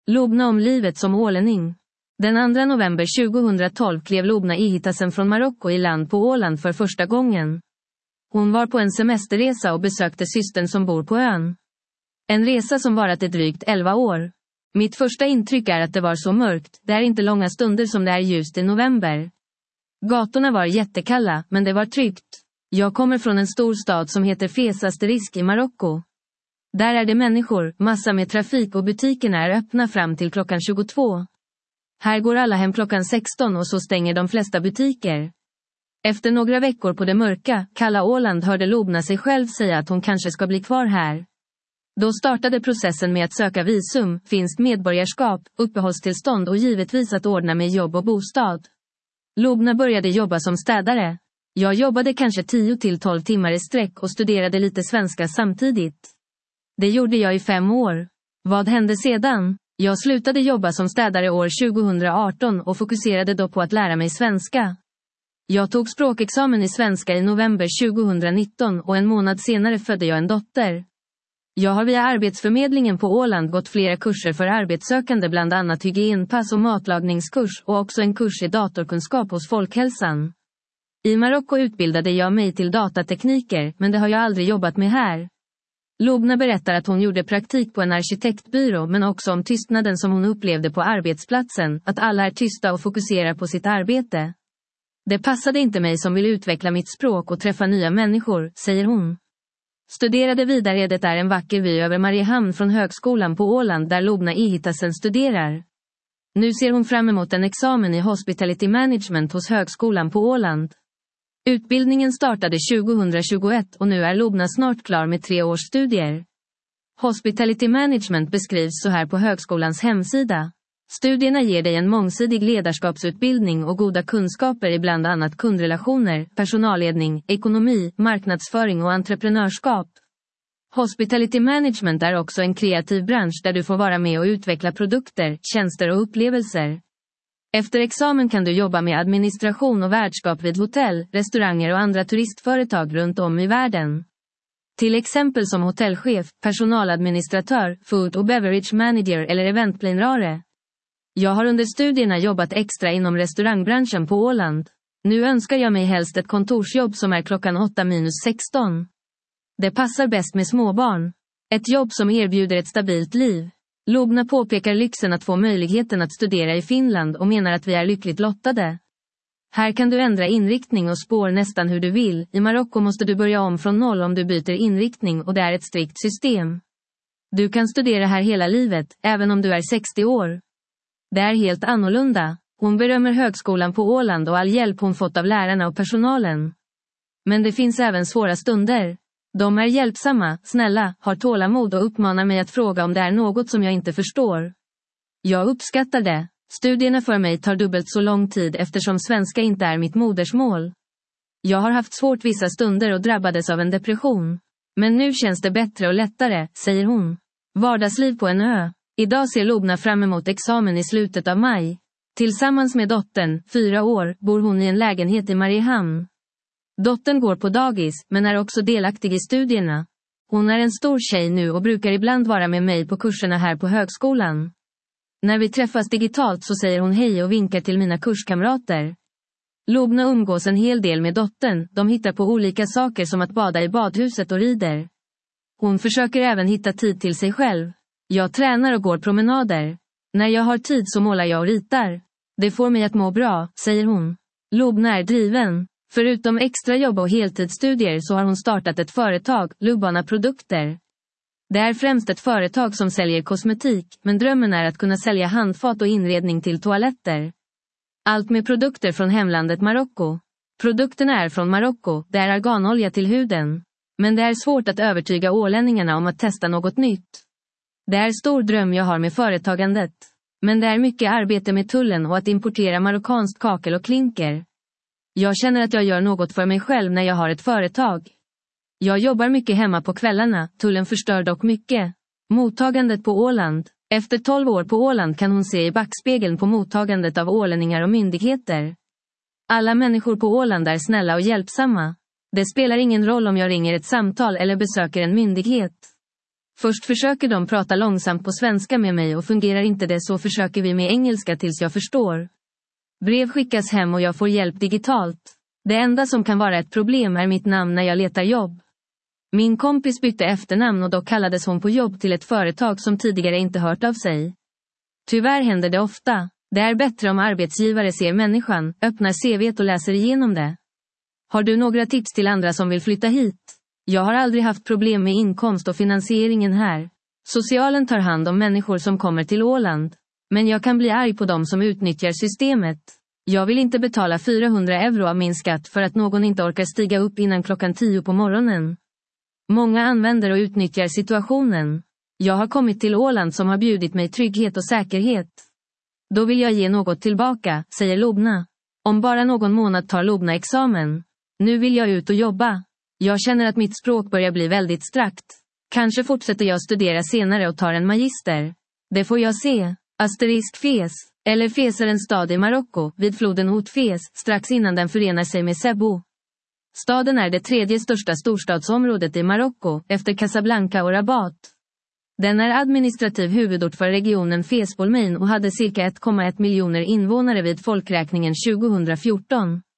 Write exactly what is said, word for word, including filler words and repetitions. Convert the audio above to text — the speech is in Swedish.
Lubna om livet som ålänning. Den andra november tjugohundratolv klev Lubna Ihitasen från Marocko i land på Åland för första gången. Hon var på en semesterresa och besökte systern som bor på ön. En resa som varat i drygt elva år. Mitt första intryck är att det var så mörkt, det är inte långa stunder som det är ljust i november. Gatorna var jättekalla, men det var tryggt. Jag kommer från en stor stad som heter Fez Asterisk i Marocko. Där är det människor, massa med trafik och butikerna är öppna fram till klockan tjugotvå. Här går alla hem klockan sexton och så stänger de flesta butiker. Efter några veckor på det mörka, kalla Åland hörde Lubna sig själv säga att hon kanske ska bli kvar här. Då startade processen med att söka visum, finskt medborgarskap, uppehållstillstånd och givetvis att ordna med jobb och bostad. Lubna började jobba som städare. Jag jobbade kanske tio till tolv timmar i sträck och studerade lite svenska samtidigt. Det gjorde jag i fem år. Vad hände sedan? Jag slutade jobba som städare år tjugohundraarton och fokuserade då på att lära mig svenska. Jag tog språkexamen i svenska i november tjugohundranitton och en månad senare födde jag en dotter. Jag har via Arbetsförmedlingen på Åland gått flera kurser för arbetssökande, bland annat hygienpass och matlagningskurs och också en kurs i datorkunskap hos Folkhälsan. I Marocko utbildade jag mig till datatekniker, men det har jag aldrig jobbat med här. Lubna berättar att hon gjorde praktik på en arkitektbyrå, men också om tystnaden som hon upplevde på arbetsplatsen, att alla är tysta och fokuserar på sitt arbete. Det passade inte mig som vill utveckla mitt språk och träffa nya människor, säger hon. Studerade vidare. Det är en vacker vy över Mariehamn från högskolan på Åland där Lubna Ihitasen studerar. Nu ser hon fram emot en examen i Hospitality Management hos högskolan på Åland. Utbildningen startade tjugohundratjugoett och nu är Lubna snart klar med tre års studier. Hospitality Management beskrivs så här på högskolans hemsida. Studierna ger dig en mångsidig ledarskapsutbildning och goda kunskaper i bland annat kundrelationer, personalledning, ekonomi, marknadsföring och entreprenörskap. Hospitality Management är också en kreativ bransch där du får vara med och utveckla produkter, tjänster och upplevelser. Efter examen kan du jobba med administration och värdskap vid hotell, restauranger och andra turistföretag runt om i världen. Till exempel som hotellchef, personaladministratör, food och beverage manager eller eventplanerare. Jag har under studierna jobbat extra inom restaurangbranschen på Åland. Nu önskar jag mig helst ett kontorsjobb som är klockan åtta minus sexton. Det passar bäst med småbarn. Ett jobb som erbjuder ett stabilt liv. Lubna påpekar lyxen att få möjligheten att studera i Finland och menar att vi är lyckligt lottade. Här kan du ändra inriktning och spår nästan hur du vill. I Marocko måste du börja om från noll om du byter inriktning och det är ett strikt system. Du kan studera här hela livet, även om du är sextio år. Det är helt annorlunda. Hon berömmer högskolan på Åland och all hjälp hon fått av lärarna och personalen. Men det finns även svåra stunder. De är hjälpsamma, snälla, har tålamod och uppmanar mig att fråga om det är något som jag inte förstår. Jag uppskattar det. Studierna för mig tar dubbelt så lång tid eftersom svenska inte är mitt modersmål. Jag har haft svårt vissa stunder och drabbades av en depression. Men nu känns det bättre och lättare, säger hon. Vardagsliv på en ö. Idag ser Lubna fram emot examen i slutet av maj. Tillsammans med dottern, fyra år, bor hon i en lägenhet i Mariehamn. Dottern går på dagis, men är också delaktig i studierna. Hon är en stor tjej nu och brukar ibland vara med mig på kurserna här på högskolan. När vi träffas digitalt så säger hon hej och vinkar till mina kurskamrater. Lubna umgås en hel del med dottern, de hittar på olika saker som att bada i badhuset och rider. Hon försöker även hitta tid till sig själv. Jag tränar och går promenader. När jag har tid så målar jag och ritar. Det får mig att må bra, säger hon. Lubna är driven. Förutom extra jobb och heltidsstudier så har hon startat ett företag, Lubana Produkter. Det är främst ett företag som säljer kosmetik, men drömmen är att kunna sälja handfat och inredning till toaletter. Allt med produkter från hemlandet Marocko. Produkterna är från Marocko, det är arganolja till huden. Men det är svårt att övertyga ålänningarna om att testa något nytt. Det är stor dröm jag har med företagandet. Men det är mycket arbete med tullen och att importera marockanskt kakel och klinker. Jag känner att jag gör något för mig själv när jag har ett företag. Jag jobbar mycket hemma på kvällarna, tullen förstör dock mycket. Mottagandet på Åland. Efter tolv år på Åland kan hon se i backspegeln på mottagandet av ålänningar och myndigheter. Alla människor på Åland är snälla och hjälpsamma. Det spelar ingen roll om jag ringer ett samtal eller besöker en myndighet. Först försöker de prata långsamt på svenska med mig och fungerar inte det så försöker vi med engelska tills jag förstår. Brev skickas hem och jag får hjälp digitalt. Det enda som kan vara ett problem är mitt namn när jag letar jobb. Min kompis bytte efternamn och då kallades hon på jobb till ett företag som tidigare inte hört av sig. Tyvärr händer det ofta. Det är bättre om arbetsgivare ser människan, öppnar C V:t och läser igenom det. Har du några tips till andra som vill flytta hit? Jag har aldrig haft problem med inkomst och finansieringen här. Socialen tar hand om människor som kommer till Åland. Men jag kan bli arg på dem som utnyttjar systemet. Jag vill inte betala fyrahundra euro av min skatt för att någon inte orkar stiga upp innan klockan tio på morgonen. Många använder och utnyttjar situationen. Jag har kommit till Åland som har bjudit mig trygghet och säkerhet. Då vill jag ge något tillbaka, säger Lubna. Om bara någon månad tar Lubna examen. Nu vill jag ut och jobba. Jag känner att mitt språk börjar bli väldigt strakt. Kanske fortsätter jag studera senare och tar en magister. Det får jag se. Asterisk Fes, eller Fes är en stad i Marocko, vid floden Outfes, strax innan den förenar sig med Cebu. Staden är det tredje största storstadsområdet i Marocko, efter Casablanca och Rabat. Den är administrativ huvudort för regionen Fes Bolmein och hade cirka ett komma ett miljoner invånare vid folkräkningen tjugohundrafjorton.